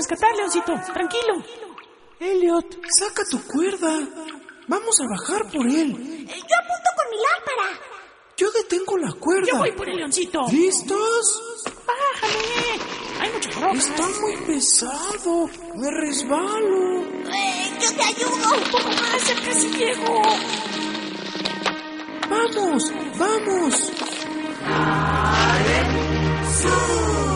rescatar, Leoncito. Tranquilo. Elliot, saca tu cuerda. Vamos a bajar por él. Yo apunto con mi lámpara. Yo detengo la cuerda. Yo voy por el Leoncito. ¿Listos? Bájame. Hay muchas rocas. Está muy pesado. Me resbalo. Yo te ayudo. Un poco más, ya casi llego. ¡Vamos! ¡Vamos! ¡Sube!